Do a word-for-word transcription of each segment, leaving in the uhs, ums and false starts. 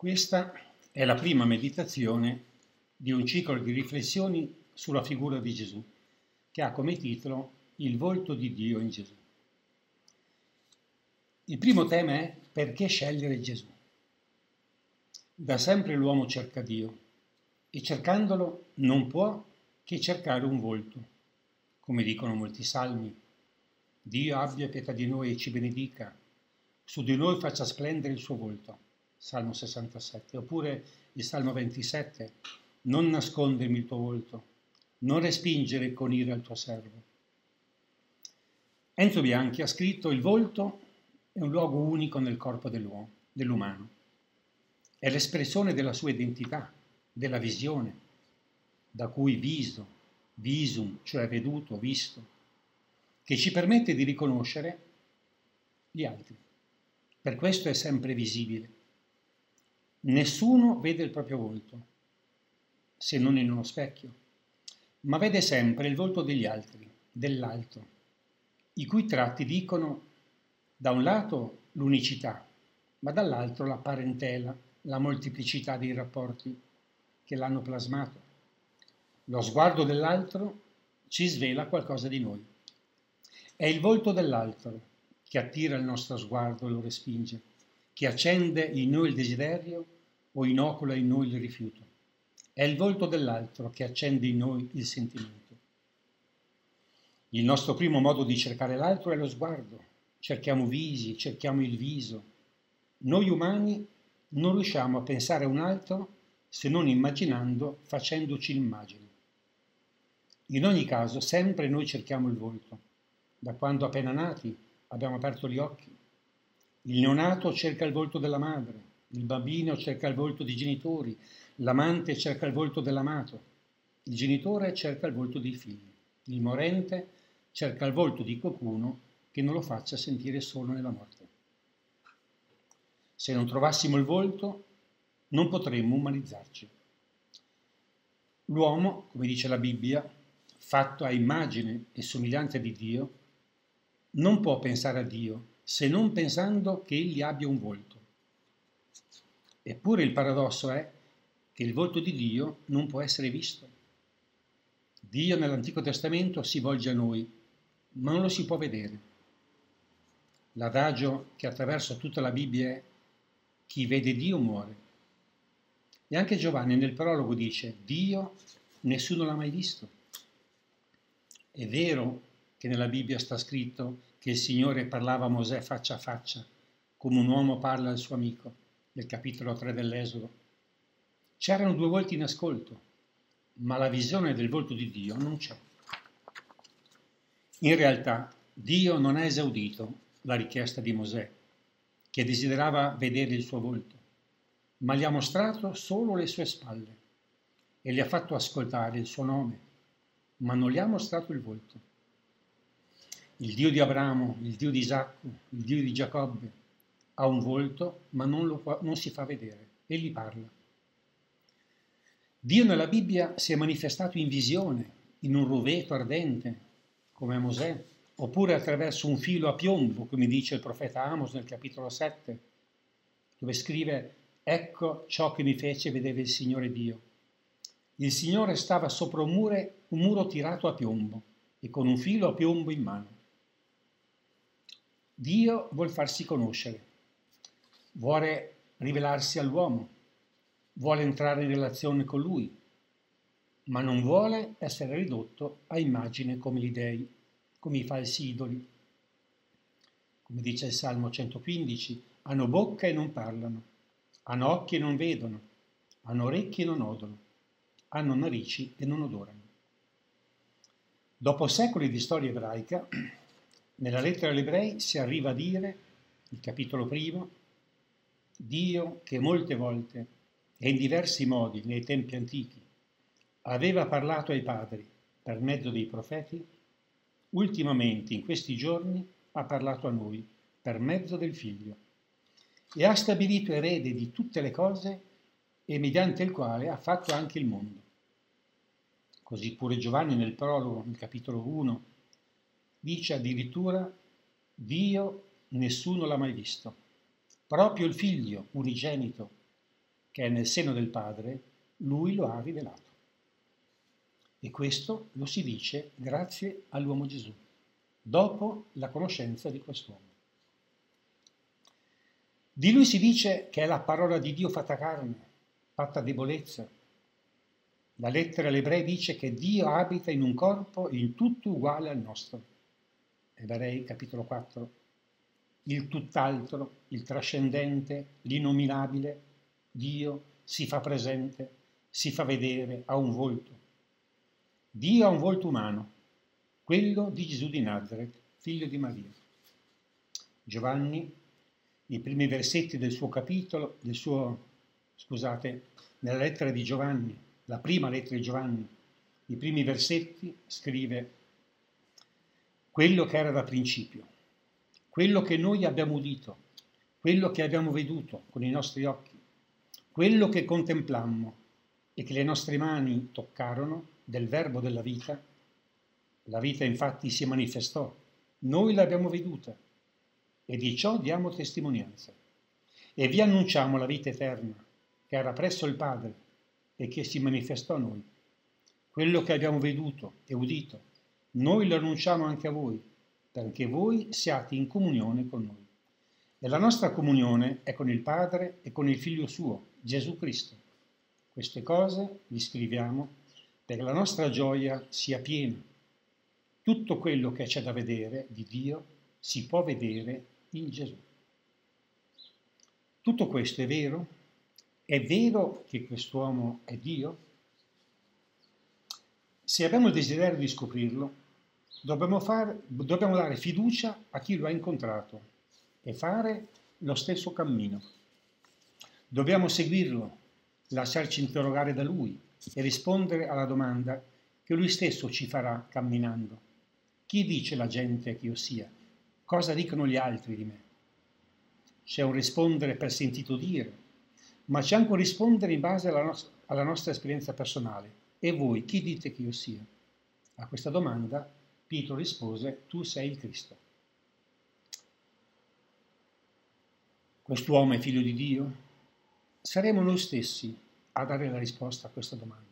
Questa è la prima meditazione di un ciclo di riflessioni sulla figura di Gesù, che ha come titolo Il volto di Dio in Gesù. Il primo tema è: perché scegliere Gesù? Da sempre l'uomo cerca Dio e cercandolo non può che cercare un volto, come dicono molti salmi. Dio abbia pietà di noi e ci benedica, su di noi faccia splendere il suo volto. Salmo sessantasette, oppure il Salmo ventisette, non nascondermi il tuo volto, non respingere con ira il tuo servo. Enzo Bianchi ha scritto: il volto è un luogo unico nel corpo dell'uomo, dell'umano. È l'espressione della sua identità, della visione, da cui viso, visum, cioè veduto, visto, che ci permette di riconoscere gli altri. Per questo è sempre visibile. Nessuno vede il proprio volto, se non in uno specchio, ma vede sempre il volto degli altri, dell'altro, i cui tratti dicono da un lato l'unicità, ma dall'altro la parentela, la molteplicità dei rapporti che l'hanno plasmato. Lo sguardo dell'altro ci svela qualcosa di noi. È il volto dell'altro che attira il nostro sguardo e lo respinge, che accende in noi il desiderio o inocula in noi il rifiuto. È il volto dell'altro che accende in noi il sentimento. Il nostro primo modo di cercare l'altro è lo sguardo. Cerchiamo visi, cerchiamo il viso. Noi umani non riusciamo a pensare a un altro se non immaginando, facendoci l'immagine. In ogni caso, sempre noi cerchiamo il volto. Da quando appena nati abbiamo aperto gli occhi. Il neonato cerca il volto della madre, il bambino cerca il volto dei genitori, l'amante cerca il volto dell'amato, il genitore cerca il volto dei figli, il morente cerca il volto di qualcuno che non lo faccia sentire solo nella morte. Se non trovassimo il volto, non potremmo umanizzarci. L'uomo, come dice la Bibbia, fatto a immagine e somiglianza di Dio, non può pensare a Dio se non pensando che egli abbia un volto. Eppure il paradosso è che il volto di Dio non può essere visto. Dio nell'Antico Testamento si volge a noi, ma non lo si può vedere. L'adagio che attraversa tutta la Bibbia è: chi vede Dio muore. E anche Giovanni nel prologo dice: Dio nessuno l'ha mai visto. È vero che nella Bibbia sta scritto che il Signore parlava a Mosè faccia a faccia, come un uomo parla al suo amico, nel capitolo tre dell'Esodo. C'erano due volti in ascolto, ma la visione del volto di Dio non c'è. In realtà, Dio non ha esaudito la richiesta di Mosè, che desiderava vedere il suo volto, ma gli ha mostrato solo le sue spalle e gli ha fatto ascoltare il suo nome, ma non gli ha mostrato il volto. Il Dio di Abramo, il Dio di Isacco, il Dio di Giacobbe ha un volto, ma non, lo, non si fa vedere, egli parla. Dio nella Bibbia si è manifestato in visione, in un roveto ardente, come a Mosè, oppure attraverso un filo a piombo, come dice il profeta Amos nel capitolo sette, dove scrive: ecco ciò che mi fece vedere il Signore Dio. Il Signore stava sopra un muro, un muro tirato a piombo e con un filo a piombo in mano. Dio vuol farsi conoscere, vuole rivelarsi all'uomo, vuole entrare in relazione con lui, ma non vuole essere ridotto a immagine come gli dei, come i falsi idoli. Come dice il Salmo centoquindici, hanno bocca e non parlano, hanno occhi e non vedono, hanno orecchi e non odono, hanno narici e non odorano. Dopo secoli di storia ebraica, nella lettera agli Ebrei si arriva a dire, il capitolo primo, Dio che molte volte e in diversi modi nei tempi antichi aveva parlato ai padri per mezzo dei profeti, ultimamente in questi giorni ha parlato a noi per mezzo del Figlio e ha stabilito erede di tutte le cose e mediante il quale ha fatto anche il mondo. Così pure Giovanni nel prologo, nel capitolo uno, dice addirittura: Dio nessuno l'ha mai visto, proprio il Figlio unigenito, che è nel seno del Padre, lui lo ha rivelato. E questo lo si dice grazie all'uomo Gesù, dopo la conoscenza di quest'uomo. Di lui si dice che è la parola di Dio fatta carne, fatta debolezza. La lettera agli Ebrei dice che Dio abita in un corpo in tutto uguale al nostro. Ebrei capitolo quattro. Il tutt'altro, il trascendente, l'innominabile, Dio si fa presente, si fa vedere, ha un volto. Dio ha un volto umano, quello di Gesù di Nazaret, figlio di Maria. Giovanni, i primi versetti del suo capitolo, del suo, scusate, nella lettera di Giovanni, la prima lettera di Giovanni, i primi versetti, scrive quello che era da principio, quello che noi abbiamo udito, quello che abbiamo veduto con i nostri occhi, quello che contemplammo e che le nostre mani toccarono del verbo della vita. La vita infatti si manifestò, noi l'abbiamo veduta e di ciò diamo testimonianza. E vi annunciamo la vita eterna che era presso il Padre e che si manifestò a noi. Quello che abbiamo veduto e udito, noi lo annunciamo anche a voi, perché voi siate in comunione con noi. E la nostra comunione è con il Padre e con il Figlio suo, Gesù Cristo. Queste cose vi scriviamo perché la nostra gioia sia piena. Tutto quello che c'è da vedere di Dio si può vedere in Gesù. Tutto questo è vero? È vero che quest'uomo è Dio? Se abbiamo il desiderio di scoprirlo, dobbiamo, fare, dobbiamo dare fiducia a chi lo ha incontrato e fare lo stesso cammino. Dobbiamo seguirlo, lasciarci interrogare da lui e rispondere alla domanda che lui stesso ci farà camminando. Chi dice la gente che io sia? Cosa dicono gli altri di me? C'è un rispondere per sentito dire, ma c'è anche un rispondere in base alla, no- alla nostra esperienza personale. E voi, chi dite che io sia? A questa domanda Pietro rispose, tu sei il Cristo. Quest'uomo è figlio di Dio? Saremo noi stessi a dare la risposta a questa domanda.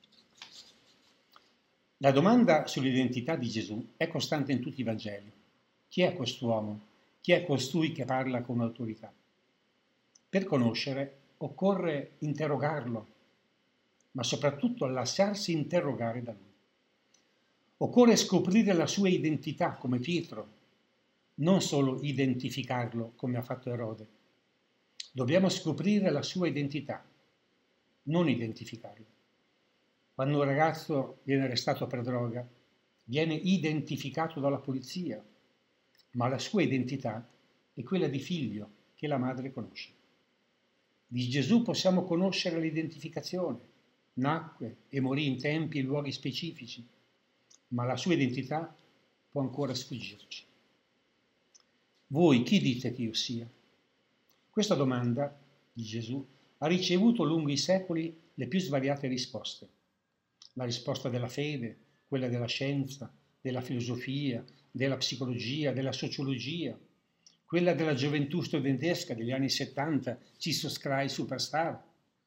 La domanda sull'identità di Gesù è costante in tutti i Vangeli. Chi è quest'uomo? Chi è costui che parla con autorità? Per conoscere occorre interrogarlo, ma soprattutto lasciarsi interrogare da lui. Occorre scoprire la sua identità come Pietro, non solo identificarlo come ha fatto Erode. Dobbiamo scoprire la sua identità, non identificarlo. Quando un ragazzo viene arrestato per droga, viene identificato dalla polizia, ma la sua identità è quella di figlio che la madre conosce. Di Gesù possiamo conoscere l'identificazione. Nacque e morì in tempi e luoghi specifici, ma la sua identità può ancora sfuggirci. Voi chi dite che io sia? Questa domanda di Gesù ha ricevuto lungo i secoli le più svariate risposte. La risposta della fede, quella della scienza, della filosofia, della psicologia, della sociologia, quella della gioventù studentesca degli anni settanta, Jesus Christ Superstar.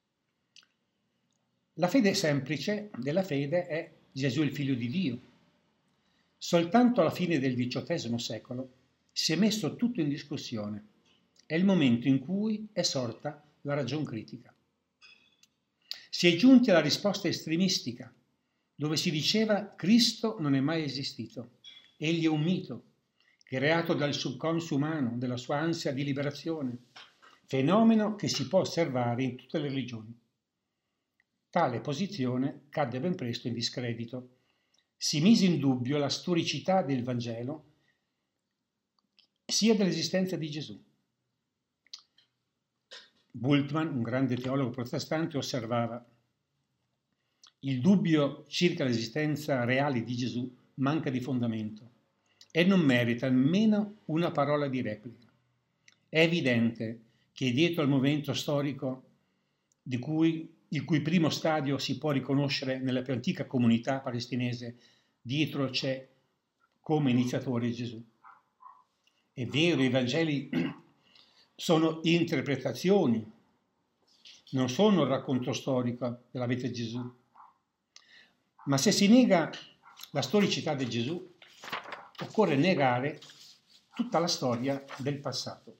La fede semplice della fede è Gesù il figlio di Dio. Soltanto alla fine del diciottesimo secolo si è messo tutto in discussione. È il momento in cui è sorta la ragion critica. Si è giunti alla risposta estremistica, dove si diceva Cristo non è mai esistito, egli è un mito, creato dal subconscio umano, della sua ansia di liberazione, fenomeno che si può osservare in tutte le religioni. Tale posizione cadde ben presto in discredito. Si mise in dubbio la storicità del Vangelo sia dell'esistenza di Gesù. Bultmann, un grande teologo protestante, osservava: il dubbio circa l'esistenza reale di Gesù manca di fondamento e non merita nemmeno una parola di replica. È evidente che dietro al movimento storico di cui, il cui primo stadio si può riconoscere nella più antica comunità palestinese, dietro c'è come iniziatore Gesù. È vero, i Vangeli sono interpretazioni non sono il racconto storico della vita di Gesù. Ma se si nega la storicità di Gesù, occorre negare tutta la storia del passato.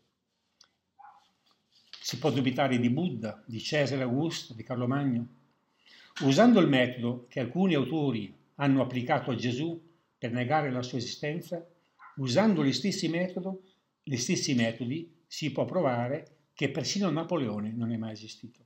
Si può dubitare di Buddha, di Cesare Augusto, di Carlo Magno. Usando il metodo che alcuni autori hanno applicato a Gesù per negare la sua esistenza, usando gli stessi, metodo, gli stessi metodi si può provare che persino Napoleone non è mai esistito.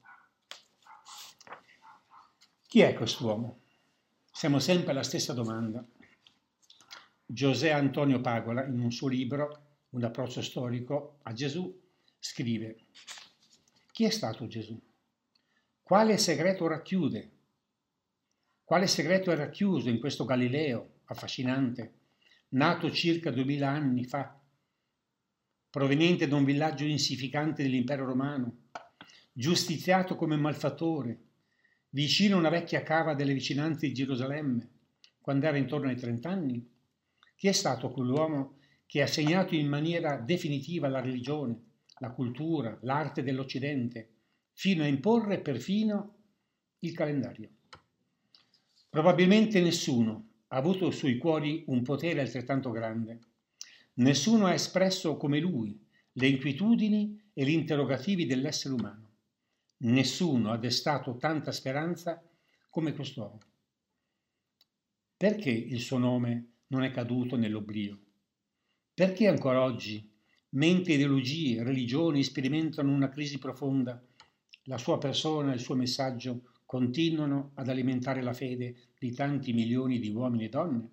Chi è quest'uomo? Siamo sempre alla stessa domanda. José Antonio Pagola, in un suo libro, Un approccio storico a Gesù, scrive: chi è stato Gesù? Quale segreto racchiude? Quale segreto è racchiuso in questo Galileo affascinante, nato circa duemila anni fa, proveniente da un villaggio insignificante dell'impero romano, giustiziato come malfattore, vicino a una vecchia cava delle vicinanze di Gerusalemme, quando era intorno ai trent'anni? Chi è stato quell'uomo che ha segnato in maniera definitiva la religione, la cultura, l'arte dell'Occidente, fino a imporre perfino il calendario? Probabilmente nessuno ha avuto sui cuori un potere altrettanto grande. Nessuno ha espresso come lui le inquietudini e gli interrogativi dell'essere umano. Nessuno ha destato tanta speranza come quest'uomo. Perché il suo nome non è caduto nell'oblio? Perché ancora oggi, mentre ideologie, religioni sperimentano una crisi profonda, la sua persona e il suo messaggio continuano ad alimentare la fede di tanti milioni di uomini e donne?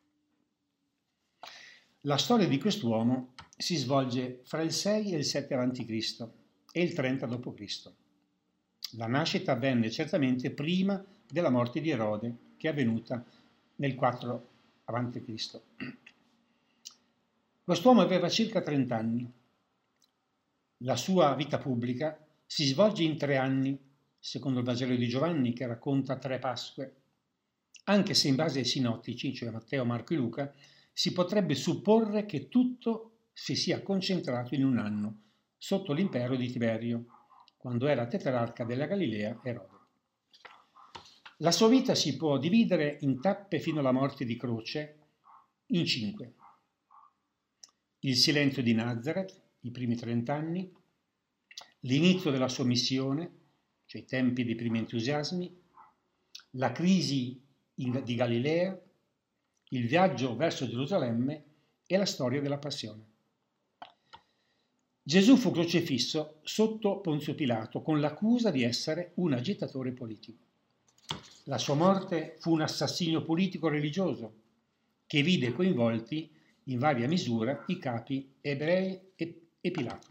La storia di quest'uomo si svolge fra il sei e il sette avanti Cristo e il trenta dopo Cristo La nascita avvenne certamente prima della morte di Erode, che è avvenuta nel quattro avanti Cristo Quest'uomo aveva circa trenta anni. La sua vita pubblica si svolge in tre anni, secondo il Vangelo di Giovanni, che racconta tre Pasque, anche se in base ai sinottici, cioè Matteo, Marco e Luca, si potrebbe supporre che tutto si sia concentrato in un anno, sotto l'impero di Tiberio, quando era tetrarca della Galilea Erode. La sua vita si può dividere in tappe fino alla morte di croce in cinque. Il silenzio di Nazareth, i primi trent'anni, l'inizio della sua missione, cioè i tempi dei primi entusiasmi, la crisi in, di Galilea, il viaggio verso Gerusalemme e la storia della passione. Gesù fu crocifisso sotto Ponzio Pilato con l'accusa di essere un agitatore politico. La sua morte fu un assassinio politico-religioso che vide coinvolti in varia misura i capi ebrei e, e Pilato.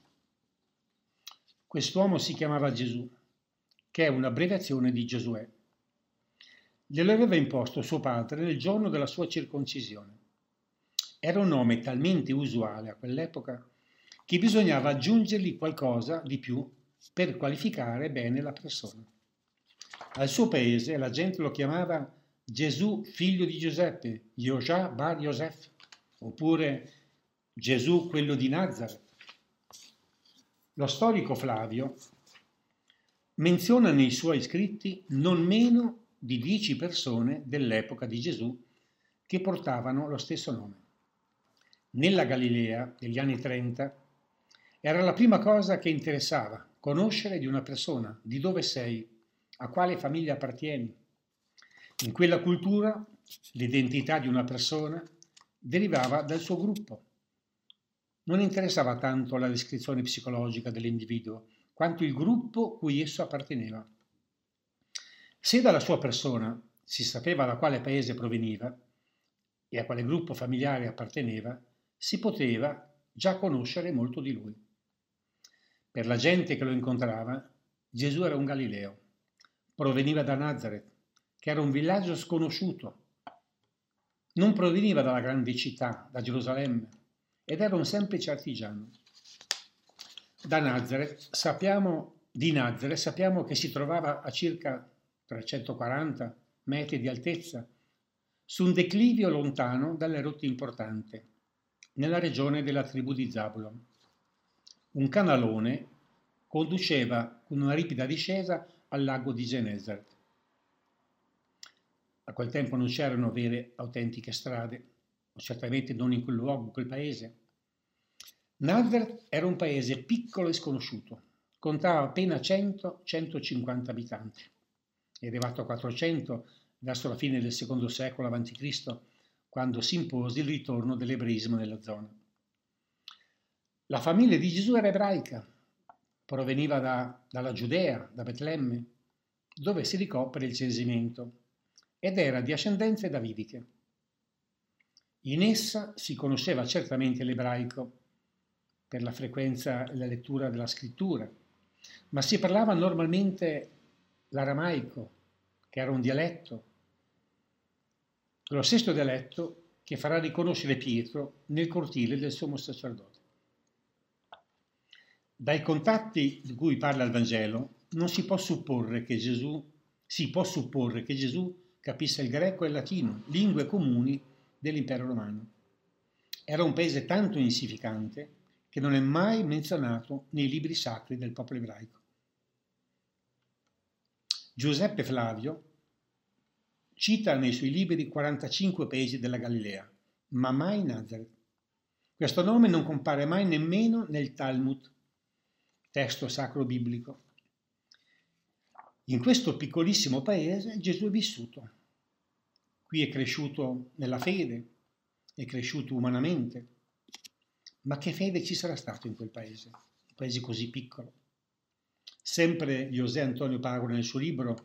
Quest'uomo si chiamava Gesù, che è un'abbreviazione di Giosuè. Glielo aveva imposto suo padre nel giorno della sua circoncisione. Era un nome talmente usuale a quell'epoca che bisognava aggiungergli qualcosa di più per qualificare bene la persona. Al suo paese la gente lo chiamava Gesù figlio di Giuseppe, Yosha bar Yosef, oppure Gesù quello di Nazareth. Lo storico Flavio menziona nei suoi scritti non meno di dieci persone dell'epoca di Gesù che portavano lo stesso nome. Nella Galilea degli anni trenta era la prima cosa che interessava, conoscere di una persona, di dove sei, a quale famiglia appartieni. In quella cultura l'identità di una persona derivava dal suo gruppo. Non interessava tanto la descrizione psicologica dell'individuo, quanto il gruppo cui esso apparteneva. Se dalla sua persona si sapeva da quale paese proveniva e a quale gruppo familiare apparteneva, si poteva già conoscere molto di lui. Per la gente che lo incontrava, Gesù era un Galileo, proveniva da Nazareth, che era un villaggio sconosciuto, non proveniva dalla grande città, da Gerusalemme, ed era un semplice artigiano. Da Nazareth sappiamo, di Nazareth sappiamo che si trovava a circa trecentoquaranta metri di altezza, su un declivio lontano dalle rotte importanti, nella regione della tribù di Zabulon. Un canalone conduceva con una ripida discesa al lago di Genesaret. A quel tempo non c'erano vere, autentiche strade, o certamente non in quel luogo, in quel paese. Nazareth era un paese piccolo e sconosciuto, contava appena cento centocinquanta abitanti. È arrivato a quattrocento verso la fine del secondo secolo avanti Cristo, quando si impose il ritorno dell'ebraismo nella zona. La famiglia di Gesù era ebraica, proveniva da, dalla Giudea, da Betlemme, dove si ricopre il censimento, ed era di ascendenze davidiche. In essa si conosceva certamente l'ebraico per la frequenza e la lettura della scrittura, ma si parlava normalmente l'aramaico, che era un dialetto, lo stesso dialetto che farà riconoscere Pietro nel cortile del sommo sacerdote. Dai contatti di cui parla il Vangelo non si può supporre che Gesù, si può supporre che Gesù capisse il greco e il latino, lingue comuni dell'impero romano. Era un paese tanto insignificante che non è mai menzionato nei libri sacri del popolo ebraico. Giuseppe Flavio cita nei suoi libri quarantacinque paesi della Galilea, ma mai Nazareth. Questo nome non compare mai nemmeno nel Talmud, testo sacro biblico. In questo piccolissimo paese Gesù è vissuto. Qui è cresciuto nella fede, è cresciuto umanamente. Ma che fede ci sarà stato in quel paese, un paese così piccolo? Sempre José Antonio Pagura nel suo libro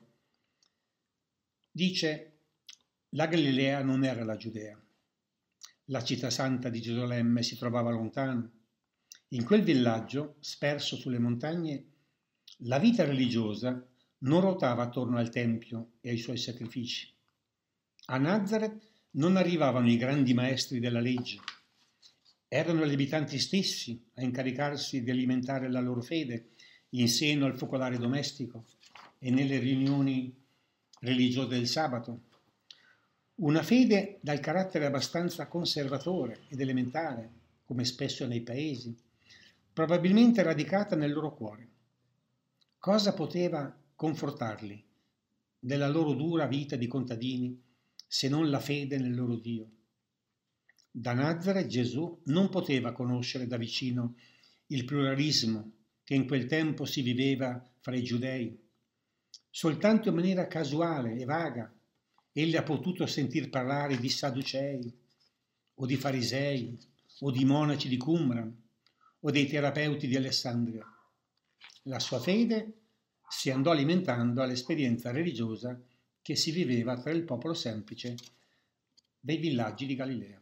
dice: la Galilea non era la Giudea. La città santa di Gerusalemme si trovava lontano. In quel villaggio, sperso sulle montagne, la vita religiosa non ruotava attorno al Tempio e ai suoi sacrifici. A Nazareth non arrivavano i grandi maestri della legge. Erano gli abitanti stessi a incaricarsi di alimentare la loro fede in seno al focolare domestico e nelle riunioni religiose del sabato. Una fede dal carattere abbastanza conservatore ed elementare, come spesso nei paesi, probabilmente radicata nel loro cuore. Cosa poteva confortarli nella loro dura vita di contadini se non la fede nel loro Dio? Da Nazareth Gesù non poteva conoscere da vicino il pluralismo che in quel tempo si viveva fra i giudei. Soltanto in maniera casuale e vaga egli ha potuto sentir parlare di Sadducei, o di Farisei, o di monaci di Qumran, o dei terapeuti di Alessandria. La sua fede si andò alimentando all'esperienza religiosa che si viveva tra il popolo semplice dei villaggi di Galilea.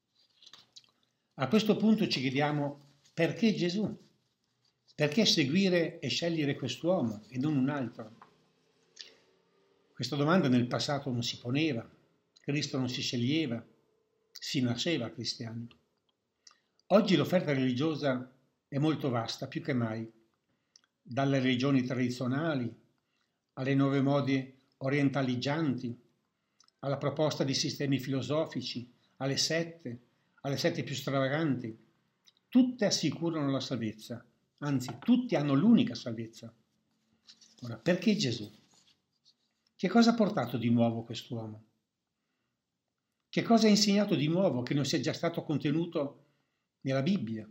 A questo punto ci chiediamo: perché Gesù? Perché seguire e scegliere quest'uomo e non un altro? Questa domanda nel passato non si poneva, Cristo non si sceglieva, si nasceva cristiani. Oggi l'offerta religiosa è molto vasta, più che mai, dalle religioni tradizionali alle nuove mode orientaleggianti, alla proposta di sistemi filosofici, alle sette, alle sette più stravaganti. Tutte assicurano la salvezza, anzi, tutti hanno l'unica salvezza. Ora, perché Gesù? Che cosa ha portato di nuovo quest'uomo? Che cosa ha insegnato di nuovo che non sia già stato contenuto nella Bibbia?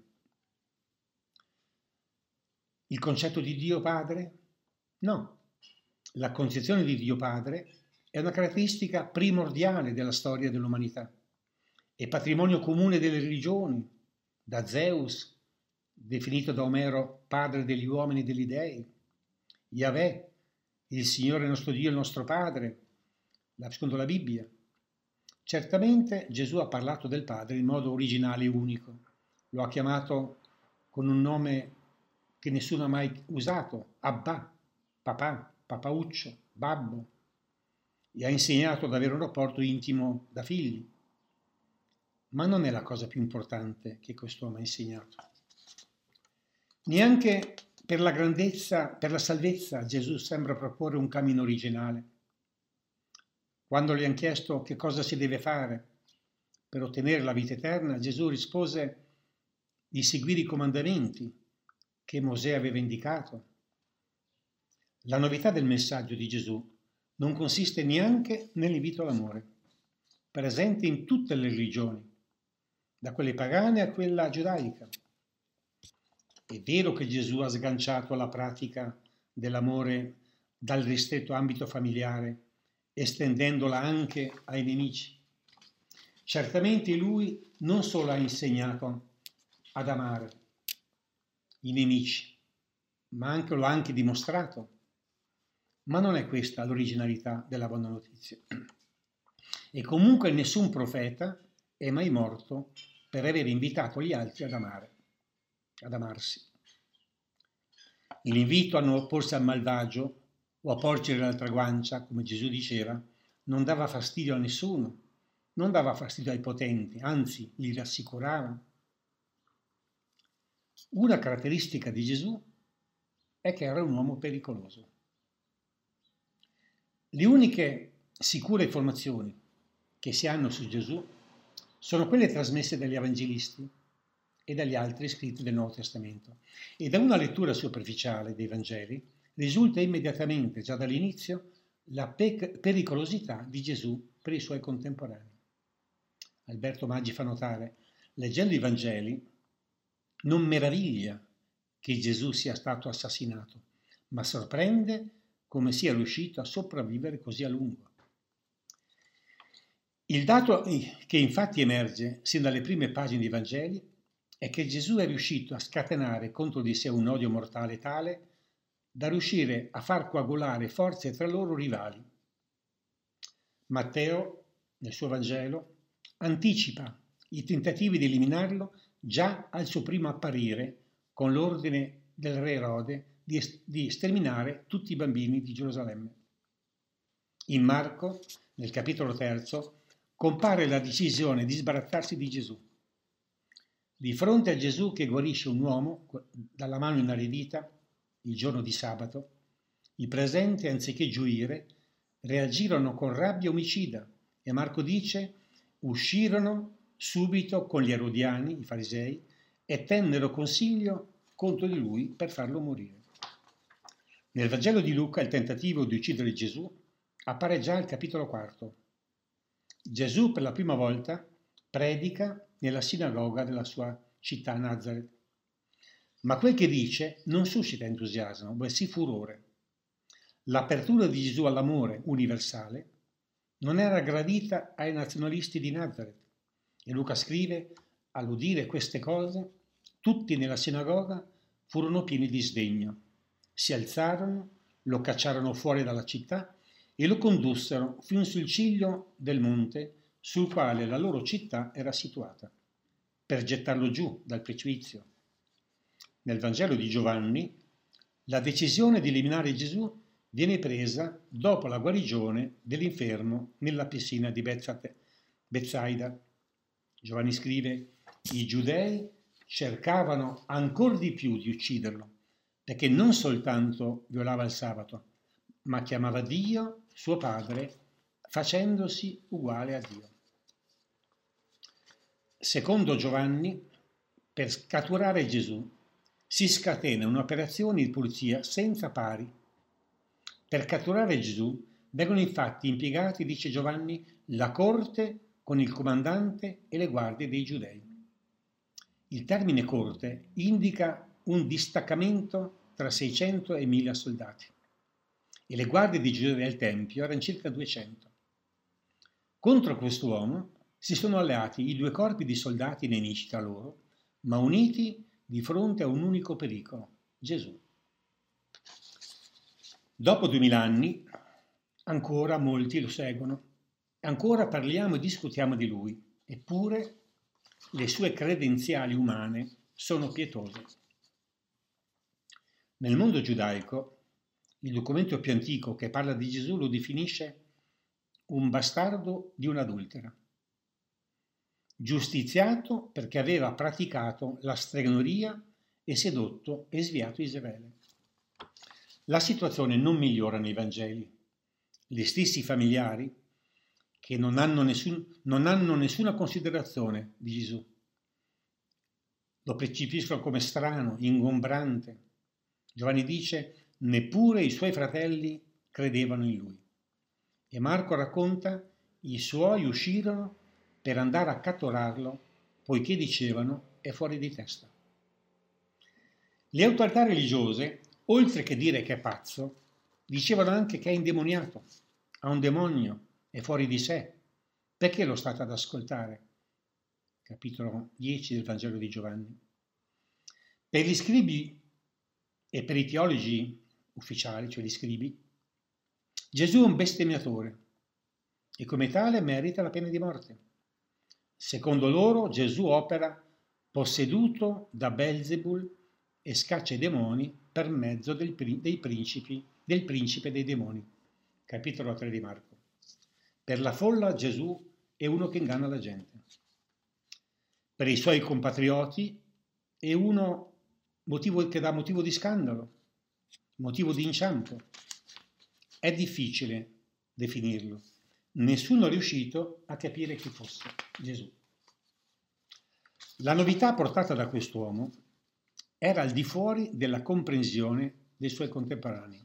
Il concetto di Dio Padre? No. La concezione di Dio Padre è una caratteristica primordiale della storia dell'umanità. È patrimonio comune delle religioni, da Zeus, definito da Omero padre degli uomini e degli dei, Yahweh, il Signore nostro Dio e il nostro Padre, secondo la Bibbia. Certamente Gesù ha parlato del Padre in modo originale e unico. Lo ha chiamato con un nome che nessuno ha mai usato, Abba, papà, papauccio, babbo. Gli ha insegnato ad avere un rapporto intimo da figli. Ma non è la cosa più importante che quest'uomo ha insegnato. Neanche per la grandezza, per la salvezza, Gesù sembra proporre un cammino originale. Quando gli hanno chiesto che cosa si deve fare per ottenere la vita eterna, Gesù rispose di seguire i comandamenti che Mosè aveva indicato. La novità del messaggio di Gesù non consiste neanche nell'invito all'amore, presente in tutte le religioni, da quelle pagane a quella giudaica. È vero che Gesù ha sganciato la pratica dell'amore dal ristretto ambito familiare, estendendola anche ai nemici. Certamente lui non solo ha insegnato ad amare i nemici, ma anche lo ha anche dimostrato. Ma non è questa l'originalità della buona notizia. E comunque nessun profeta è mai morto per aver invitato gli altri ad amare, ad amarsi. L'invito a non opporsi al malvagio o a porgere l'altra guancia, come Gesù diceva, non dava fastidio a nessuno, non dava fastidio ai potenti, anzi li rassicurava. Una caratteristica di Gesù è che era un uomo pericoloso. Le uniche sicure informazioni che si hanno su Gesù sono quelle trasmesse dagli evangelisti e dagli altri scritti del Nuovo Testamento. E da una lettura superficiale dei Vangeli risulta immediatamente, già dall'inizio, la pe- pericolosità di Gesù per i suoi contemporanei. Alberto Maggi fa notare, leggendo i Vangeli, non meraviglia che Gesù sia stato assassinato, ma sorprende come sia riuscito a sopravvivere così a lungo. Il dato che infatti emerge sin dalle prime pagine dei Vangeli è che Gesù è riuscito a scatenare contro di sé un odio mortale tale da riuscire a far coagulare forze tra loro rivali. Matteo, nel suo Vangelo, anticipa i tentativi di eliminarlo già al suo primo apparire con l'ordine del re Erode di, est- di sterminare tutti i bambini di Gerusalemme. In Marco, nel capitolo terzo, compare la decisione di sbarazzarsi di Gesù. Di fronte a Gesù che guarisce un uomo dalla mano inaridita il giorno di sabato, i presenti, anziché gioire, reagirono con rabbia omicida e Marco dice uscirono subito con gli erodiani, i farisei, e tennero consiglio contro di lui per farlo morire. Nel Vangelo di Luca il tentativo di uccidere Gesù appare già al capitolo quarto. Gesù per la prima volta predica nella sinagoga della sua città Nazaret. Ma quel che dice non suscita entusiasmo, bensì furore. L'apertura di Gesù all'amore universale non era gradita ai nazionalisti di Nazaret. E Luca scrive, all'udire queste cose, tutti nella sinagoga furono pieni di sdegno. Si alzarono, lo cacciarono fuori dalla città e lo condussero fin sul ciglio del monte sul quale la loro città era situata, per gettarlo giù dal precipizio. Nel Vangelo di Giovanni, la decisione di eliminare Gesù viene presa dopo la guarigione dell'infermo nella piscina di Betsaida. Giovanni scrive, i giudei cercavano ancor di più di ucciderlo, perché non soltanto violava il sabato, ma chiamava Dio, suo padre, facendosi uguale a Dio. Secondo Giovanni, per catturare Gesù si scatena un'operazione di pulizia senza pari. Per catturare Gesù vengono infatti impiegati, dice Giovanni, la corte con il comandante e le guardie dei giudei. Il termine corte indica un distaccamento tra seicento e mille soldati e le guardie dei giudei del Tempio erano circa duecento. Contro quest'uomo si sono alleati i due corpi di soldati nemici tra loro, ma uniti di fronte a un unico pericolo, Gesù. Dopo duemila anni, ancora molti lo seguono, ancora parliamo e discutiamo di lui, eppure le sue credenziali umane sono pietose. Nel mondo giudaico, il documento più antico che parla di Gesù lo definisce un bastardo di un'adultera, giustiziato perché aveva praticato la stregoneria e sedotto e sviato Israele. La situazione non migliora nei Vangeli. Gli stessi familiari, che non hanno, nessun, non hanno nessuna considerazione di Gesù, lo percepiscono come strano, ingombrante. Giovanni dice, neppure i suoi fratelli credevano in lui. E Marco racconta, i suoi uscirono per andare a catturarlo, poiché dicevano, è fuori di testa. Le autorità religiose, oltre che dire che è pazzo, dicevano anche che è indemoniato, ha un demonio, è fuori di sé. Perché lo state ad ascoltare? Capitolo dieci del Vangelo di Giovanni. Per gli scribi e per i teologi ufficiali, cioè gli scribi, Gesù è un bestemmiatore e come tale merita la pena di morte. Secondo loro Gesù opera posseduto da Belzebul e scaccia i demoni per mezzo del, dei principi, del principe dei demoni. Capitolo tre di Marco. Per la folla Gesù è uno che inganna la gente. Per i suoi compatrioti è uno motivo che dà motivo di scandalo, motivo di inciampo. È difficile definirlo. Nessuno è riuscito a capire chi fosse Gesù. La novità portata da quest'uomo era al di fuori della comprensione dei suoi contemporanei.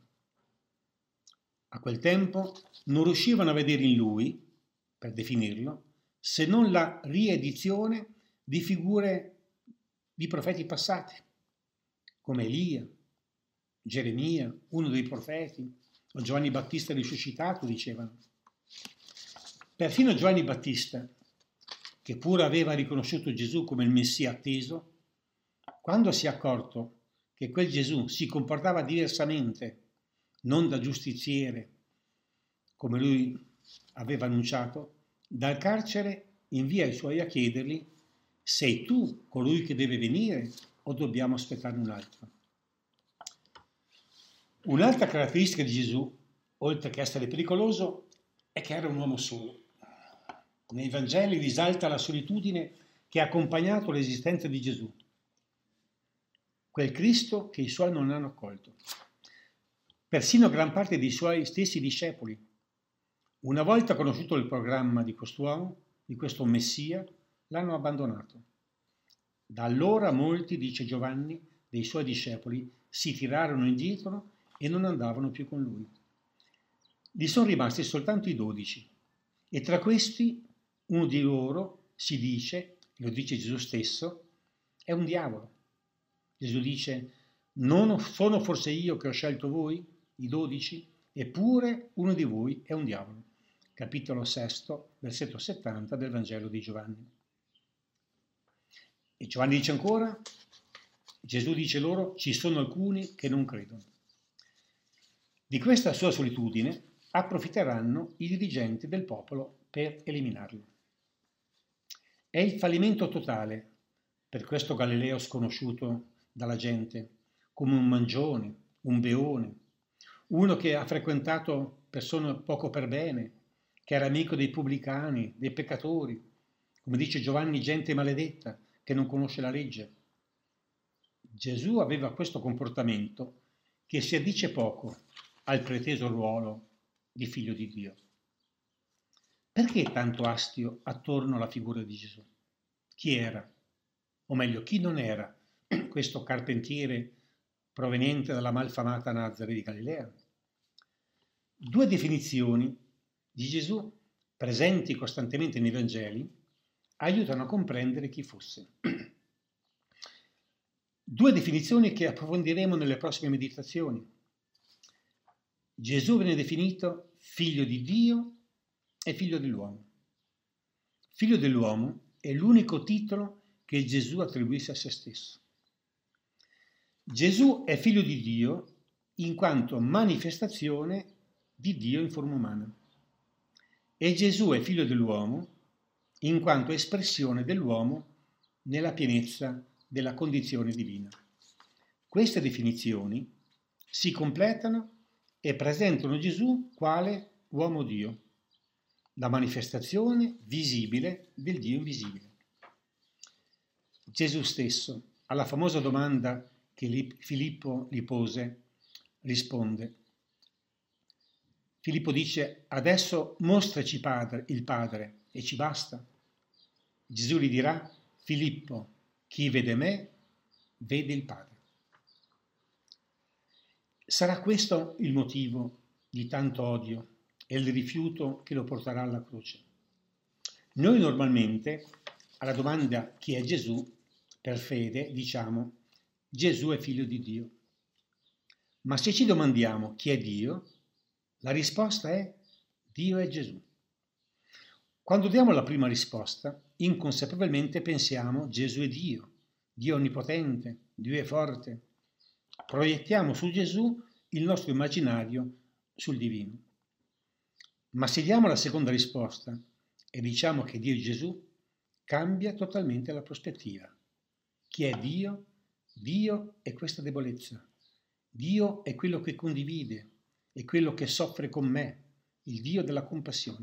A quel tempo non riuscivano a vedere in lui, per definirlo, se non la riedizione di figure di profeti passati, come Elia, Geremia, uno dei profeti, o Giovanni Battista risuscitato, dicevano. Perfino Giovanni Battista, che pure aveva riconosciuto Gesù come il Messia atteso, quando si è accorto che quel Gesù si comportava diversamente, non da giustiziere, come lui aveva annunciato, dal carcere invia i suoi a chiedergli: sei tu colui che deve venire o dobbiamo aspettare un altro? Un'altra caratteristica di Gesù, oltre che essere pericoloso, è che era un uomo solo. Nei Vangeli risalta la solitudine che ha accompagnato l'esistenza di Gesù, quel Cristo che i suoi non hanno accolto. Persino gran parte dei suoi stessi discepoli, una volta conosciuto il programma di quest'uomo, di questo Messia, l'hanno abbandonato. Da allora molti, dice Giovanni, dei suoi discepoli si tirarono indietro e non andavano più con lui. Gli sono rimasti soltanto i dodici e tra questi uno di loro si dice, lo dice Gesù stesso, è un diavolo. Gesù dice, non sono forse io che ho scelto voi, i dodici, eppure uno di voi è un diavolo. Capitolo sesto, versetto settanta del Vangelo di Giovanni. E Giovanni dice ancora, Gesù dice loro, ci sono alcuni che non credono. Di questa sua solitudine approfitteranno i dirigenti del popolo per eliminarlo. È il fallimento totale per questo Galileo sconosciuto dalla gente, come un mangione, un beone, uno che ha frequentato persone poco per bene, che era amico dei pubblicani, dei peccatori, come dice Giovanni, gente maledetta, che non conosce la legge. Gesù aveva questo comportamento che si addice poco al preteso ruolo di figlio di Dio. Perché tanto astio attorno alla figura di Gesù? Chi era? O meglio, chi non era questo carpentiere proveniente dalla malfamata Nazare di Galilea? Due definizioni di Gesù presenti costantemente nei Vangeli aiutano a comprendere chi fosse. Due definizioni che approfondiremo nelle prossime meditazioni. Gesù viene definito figlio di Dio e figlio dell'uomo. Figlio dell'uomo è l'unico titolo che Gesù attribuisce a se stesso. Gesù è figlio di Dio in quanto manifestazione di Dio in forma umana. E Gesù è figlio dell'uomo in quanto espressione dell'uomo nella pienezza della condizione divina. Queste definizioni si completano e presentano Gesù quale uomo-Dio, la manifestazione visibile del Dio invisibile. Gesù stesso, alla famosa domanda che Filippo gli pose, risponde. Filippo dice, adesso mostraci padre, il Padre e ci basta. Gesù gli dirà, Filippo, Chi vede me, vede il Padre. Sarà questo il motivo di tanto odio e il rifiuto che lo porterà alla croce. Noi normalmente, alla domanda chi è Gesù, per fede diciamo Gesù è figlio di Dio. Ma se ci domandiamo chi è Dio, la risposta è Dio è Gesù. Quando diamo la prima risposta, inconsapevolmente pensiamo Gesù è Dio, Dio è onnipotente, Dio è forte. Proiettiamo su Gesù il nostro immaginario sul divino. Ma se diamo la seconda risposta e diciamo che Dio è Gesù, cambia totalmente la prospettiva. Chi è Dio? Dio è questa debolezza. Dio è quello che condivide, è quello che soffre con me, il Dio della compassione.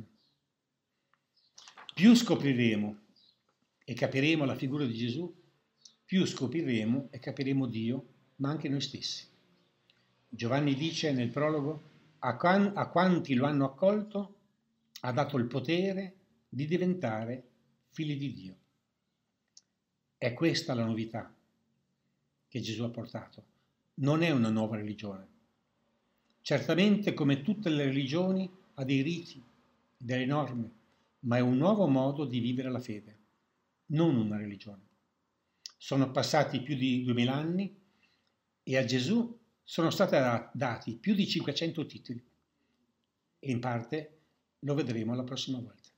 Più scopriremo e capiremo la figura di Gesù, più scopriremo e capiremo Dio, ma anche noi stessi. Giovanni dice nel prologo, a, can- a quanti lo hanno accolto ha dato il potere di diventare figli di Dio. È questa la novità che Gesù ha portato. Non è una nuova religione. Certamente, come tutte le religioni, ha dei riti, delle norme, ma è un nuovo modo di vivere la fede, non una religione. Sono passati più di duemila anni e a Gesù sono stati dati più di cinquecento titoli e in parte lo vedremo la prossima volta.